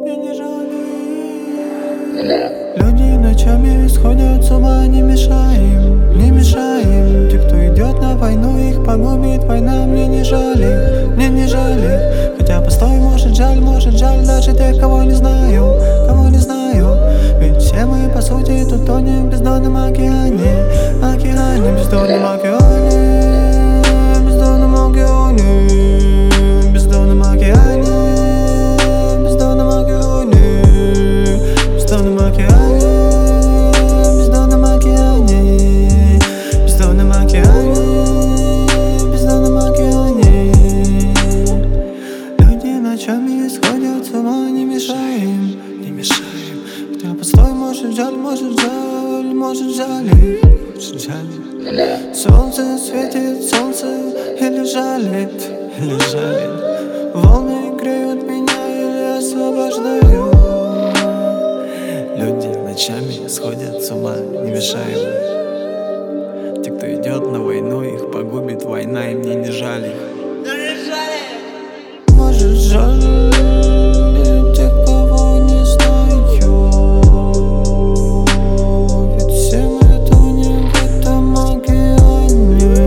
мне не жаль. Люди ночами сходят с ума, не мешаем, не мешаем. Те, кто идет на войну, их погубит война. Мне не жаль их, мне не жаль их. Хотя постой, может жаль даже тех, кого не знаю, кого не знаю. Ведь все мы по сути тут тонем в бездонном океане, океане, бездонном океане, бездонном океане, бездонном океане, бездонном океане, бездонном океане, бездонном океане, бездонном океане, бездонном океане. Люди ночами сходят с ума, не мешаем, не мешаем. Хотя постой, может жаль их, может жаль. Солнце светит, солнце или жалит, или жалит. Волны греют меня или освобождают. Люди ночами сходят с ума, не мешаем. Те, кто идет на войну, их погубит война, и мне не жаль их. Может жаль тех, кого не знаю. Ведь все мы тонем в этом океане.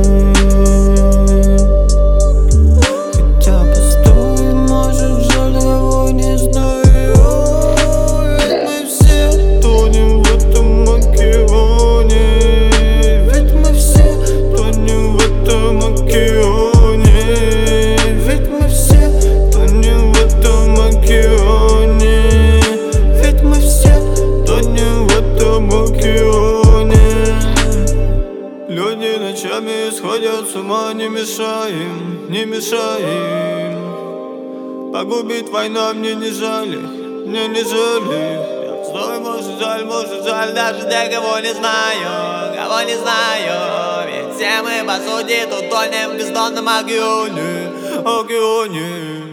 Хотя постой, может жаль, его не знаю. Ведь мы все тонем в этом океане. Ведь мы все тонем в этом океане. Ведь мы все тонем в этом океане. Ведь мы все тонем в этом океане. Люди ночами сходят с ума, не мешаем, не мешаем. Погубит война, мне не жаль их, мне не жаль их. Стой, может жаль даже тех, кого не знаю, кого не знаю. Ведь все мы по сути тут тонем в бездонном океане, океане.